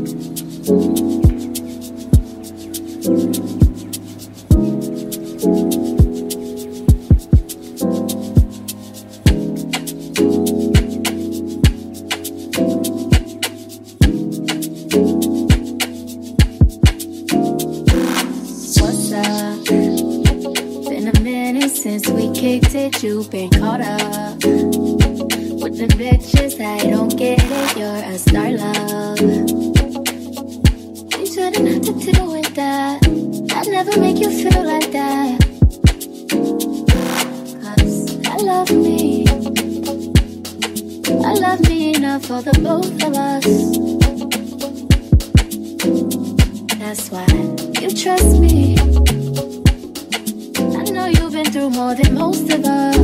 You've been caught up with the bitches that don't get it. You're a star, love. You try not to deal with that. I never make you feel like that. 'Cause I love me enough for the both of us. That's why you trust me. I know you've been through more than most of us.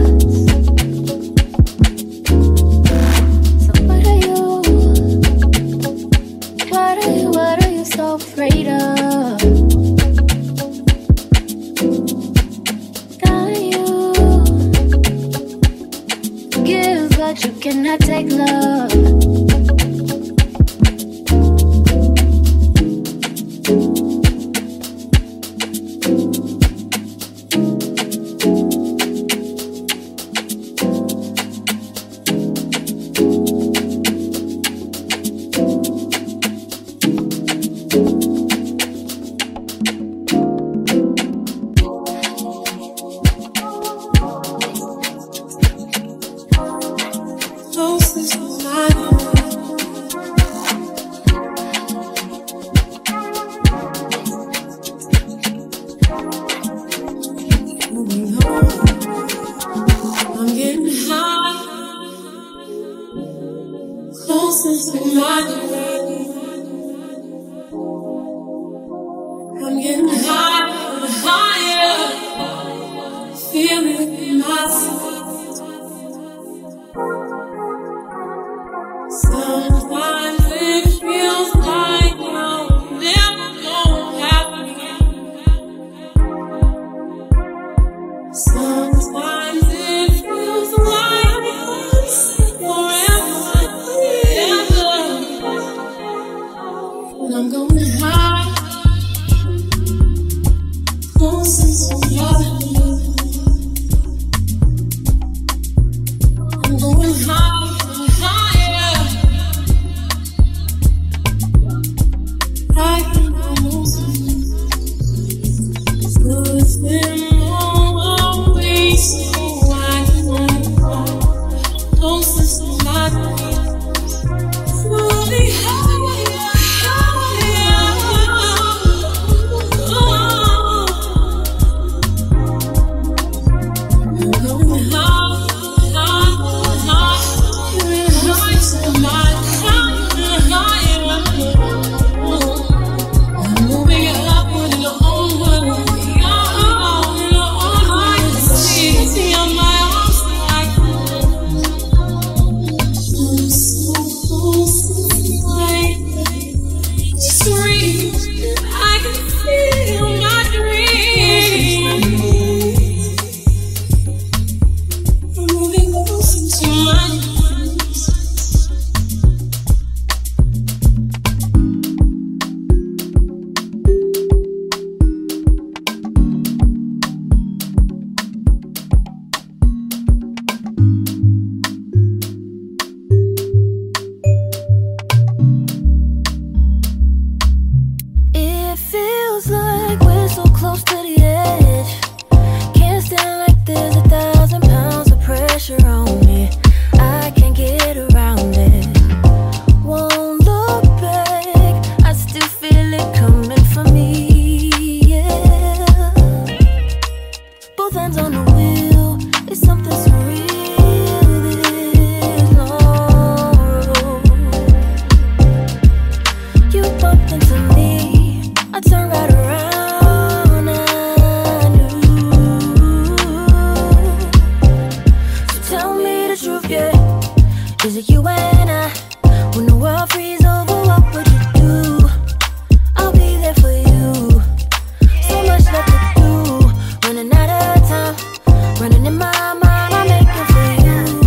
So what are you so afraid of? Can you give but you cannot take love?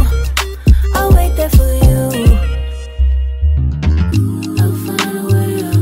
I'll find a way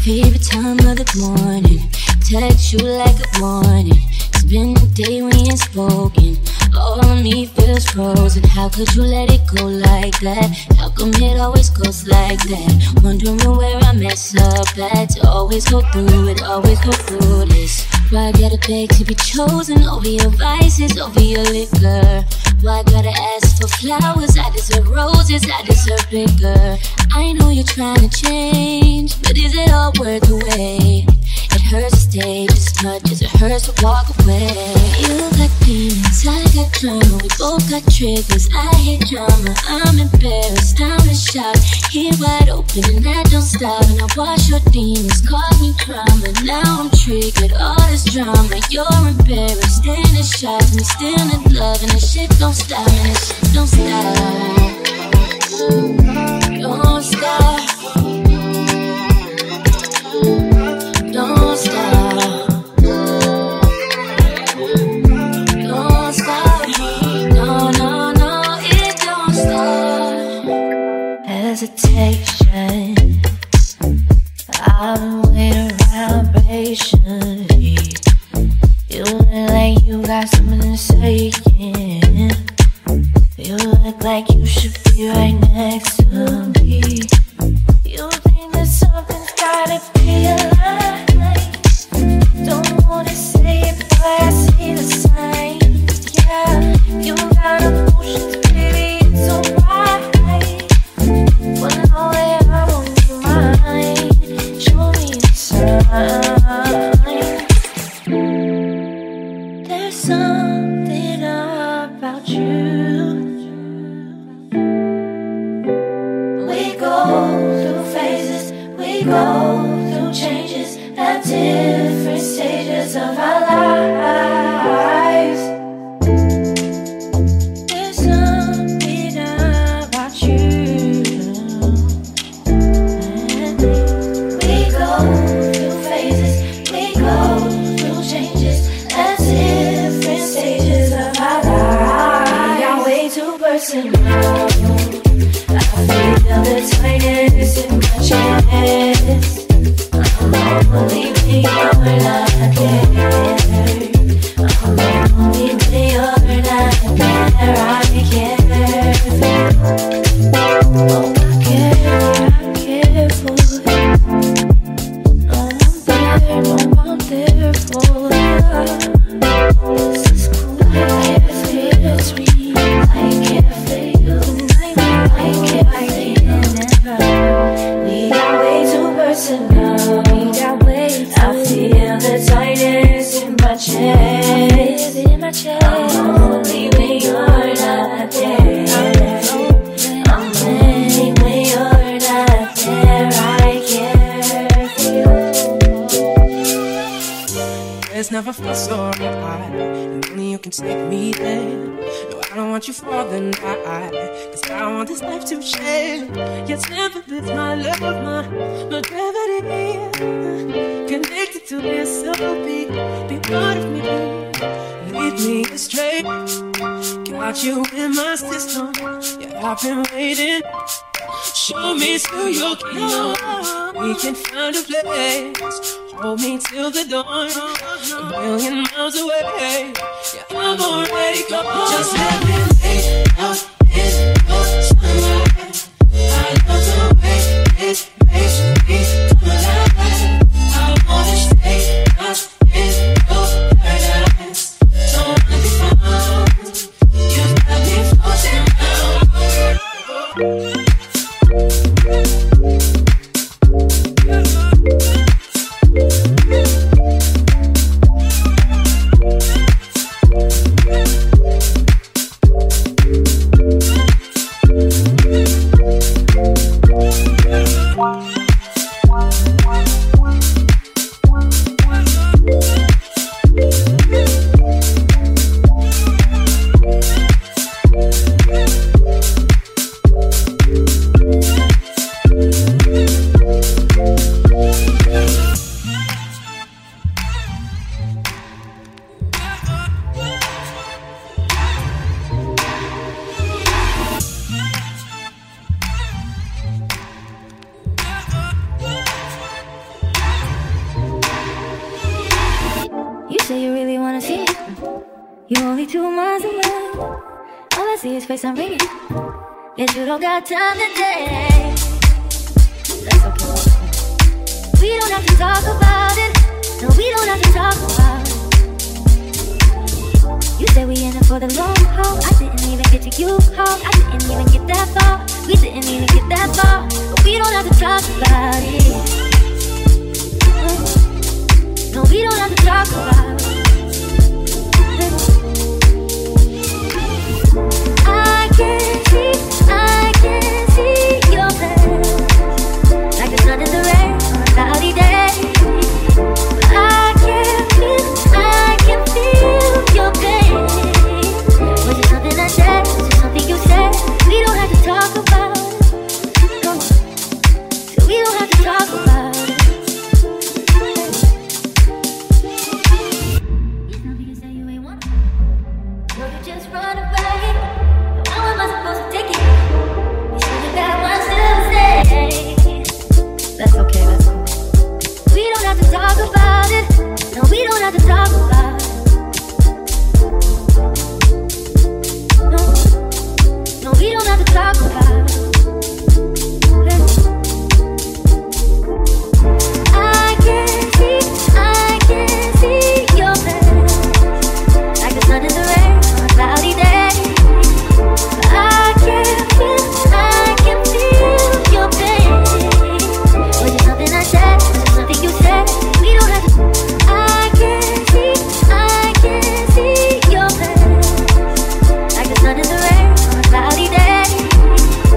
favorite time of the morning. Text you like a warning. It's been a day we ain't spoken. All of me feels frozen. How could you let it go like that? How come it always goes like that? Wondering where I mess up at. To always go through it, always go through this. Why I gotta beg to be chosen over your vices, over your liquor? Why I gotta ask for flowers? I deserve roses, I deserve bigger. I know you're trying to change, but is it all worth the wait? It hurts to stay just as much as it hurts to walk away. You got demons, I got drama. We both got triggers, I hate drama. I'm embarrassed, I'm in shock. Here wide open and I don't stop. And I watch your demons cause me drama. Now I'm triggered, all this drama. You're embarrassed and in shock. Me still in love and this shit don't stop. And this shit don't stop. Don't stop. Don't stop. Don't stop. No, no, no, it don't stop. Hesitation. I've been waiting around patiently. You look like you got something to say, yeah. You look like you should be right next to me. You think that something's gotta be alive. Don't wanna say it, but I see the signs. Yeah, you got emotions, baby, it's alright. Wanna know that I'm on your mind. Show me the sign. There's something about you. We go through phases, we go through changes at different stages of our lives. There's something about you. We go through phases, we go through changes at different stages of our lives. We are way too personal. I feel the tightness in my chest. Only when you're not there. Only when you're not there. I care. Oh, I care for you. No, I'm there for you. This is cool. I care for you. I care for you. I care for you. We got way too personal. I feel the tightness in my chest. I'm only when you're not there. I'm only when you're not there. I care for you. It's never felt so right, and only you can take me there. No, I don't want you falling high, cause I want this life to share. Your temper is my love, my gravity. Connected to this soul beat, be part of me. Lead me astray. Got you in my system. Yeah, I've been waiting. Show me to your kingdom. We can find a place. Hold me till the dawn. A million miles away. Yeah, I'm already gone. Just let me lay out in your sunlight. I love the way it makes me come alive. I wanna stay lost in your paradise. Don't wanna be found. You got me floating down. You only 2 miles away. All I see is face I'm ringing. Guess you don't got time today. That's okay. We don't have to talk about it. No, we don't have to talk about it. You said we in it for the long haul. I didn't even get to you call. I didn't even get that far. We didn't even get that far. But we don't have to talk about it. No, we don't have to talk about it. I can see your face, like the sun in the rain on a cloudy day. I can feel your pain. Was it something I said? Was it something you said? We don't have to talk about it. No, so we don't have to talk about it. It's nothing you say you ain't want. No, you just run away. How am I supposed to take it? You should've got much to say. That's okay, that's cool. We don't have to talk about it. No, we don't have to talk about it. No, we don't have to talk about it. I can see your face, like the sun in the rain on a cloudy day. I can feel your pain. Was it something I said? Was it something you said? We don't have to. I can see your face, like the sun in the rain on a cloudy day.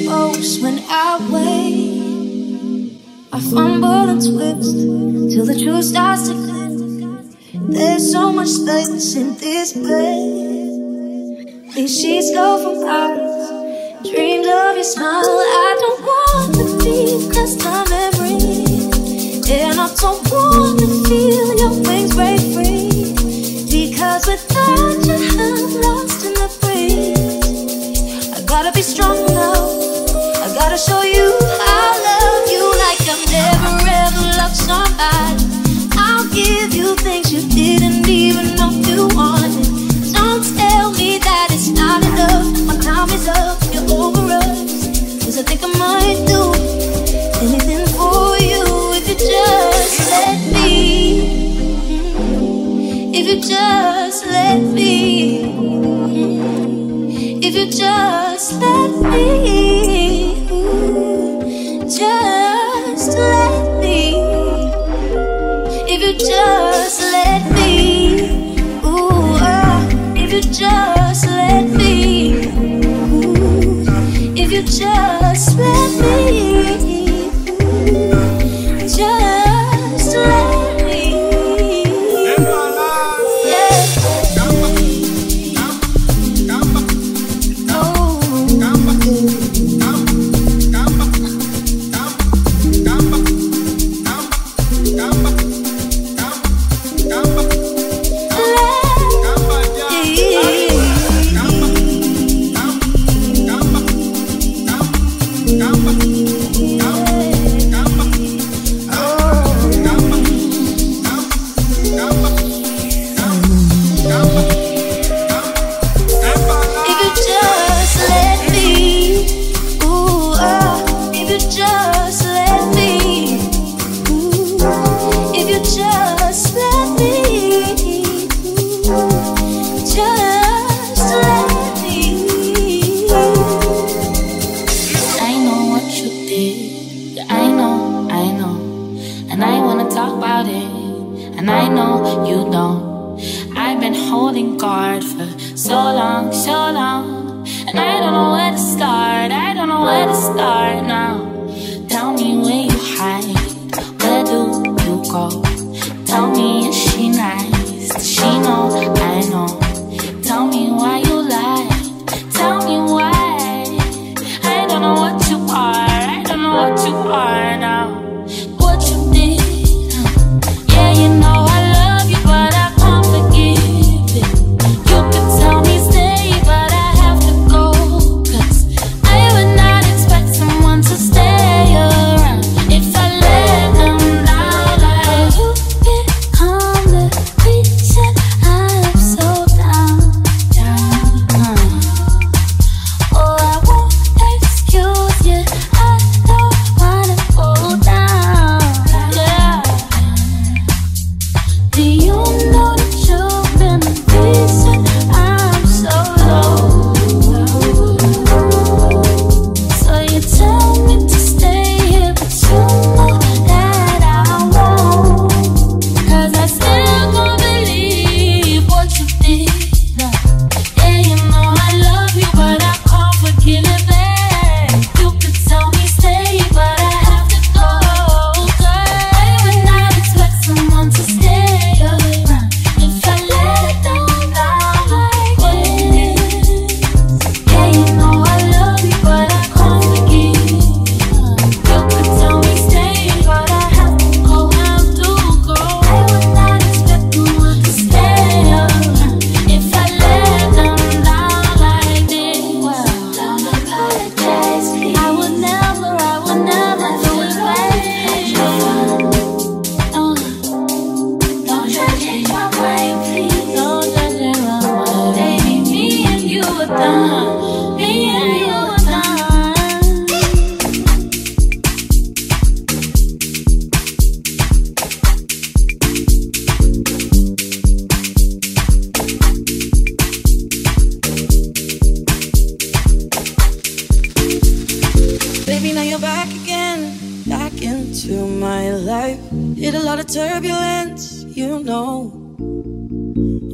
most when I wait. I fumble and twist till the truth starts to click. There's so much space in this bed. These sheets go from eyes, dreams of your smile. I don't want to be custom memory, and I don't want to feel your wings break free. Because without you, I'm lost in the breeze. I gotta be strong now. I gotta show you I love you like I've never ever loved somebody. I'll give you things you didn't even know you wanted. Don't tell me that it's not enough. My time is up, you're over us. 'Cause I think I might do anything for you if you just let me. If you just let me. If you just let me. Just let me. If you just let me. Ooh, if you just let me. Ooh, if you just let me. Just let me.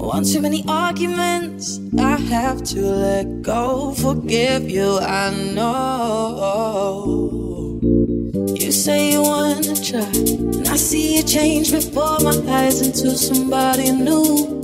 One too many arguments, I have to let go. Forgive you, I know. You say you wanna try, and I see you change before my eyes into somebody new.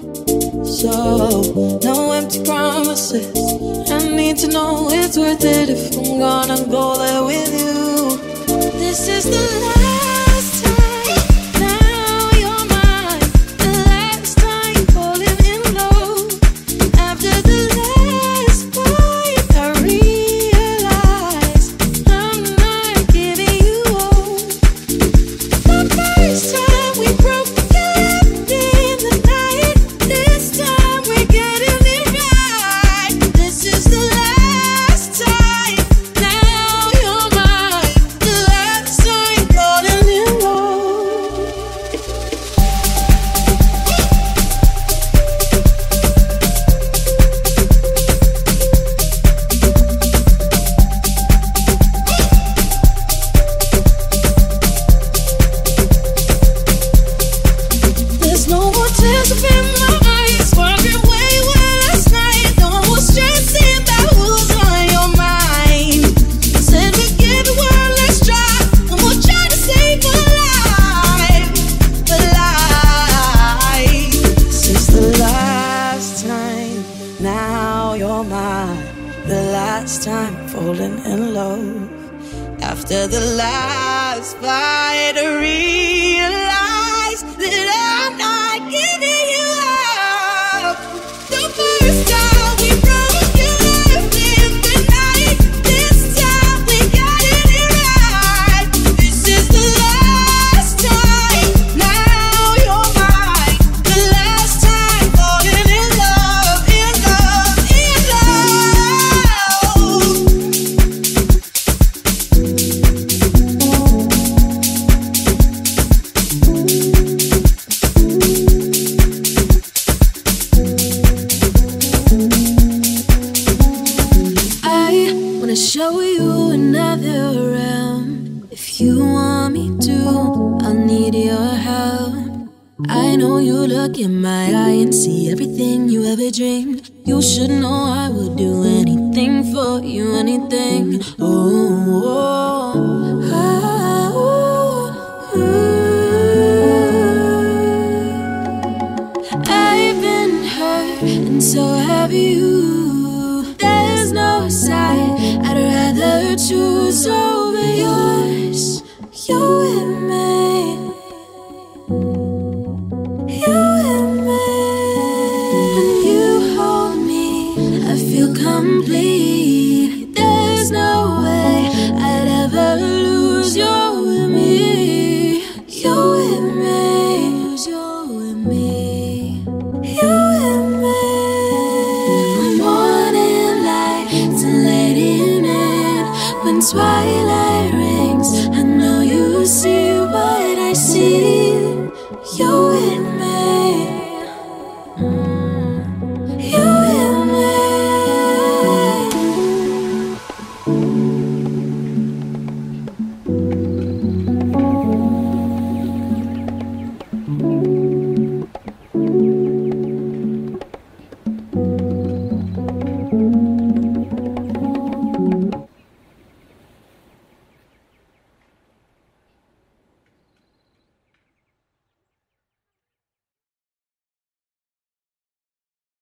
So, no empty promises. I need to know it's worth it if I'm gonna go there with you. This is the last time, now you're mine. The last time falling in love. After the last fight, I realize I'm not giving you all. The first time we broke, left in the night. This time we're getting it right. This is the last time, now you're mine. The last time falling in love. There's no more tears up in my eyes. Wondering where you were last night. No more stressing about who's on your mind. Said we give it one last try. No more trying to save a life. The life. This is the last time. Now you're mine. The last time falling in love. After the last fight, I realize that I'm not giving you up. The first time we broke, you left in the night. This time we got it right. This is the last time. Now you're mine. The last time falling in love, in love, in love. I wanna show you another round. If you want me to, I'll need your help. I know you look in my eye and see everything you ever dreamed. You should know I would do anything for you, anything. I've been hurt, and so have you. There's no side I'd rather choose over yours. You and me, you and me. When you hold me, I feel complete. There's no way I'd ever lose you and me. You and me, you and me, you and me. From morning light to late evening, when twilight rings, I know you see what I see. You